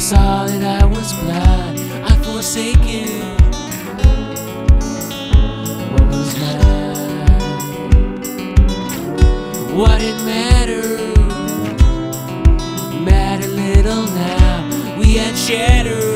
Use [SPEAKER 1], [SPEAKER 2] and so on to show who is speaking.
[SPEAKER 1] saw that I was blind, I forsaken what was mine. What it mattered little now. We had shattered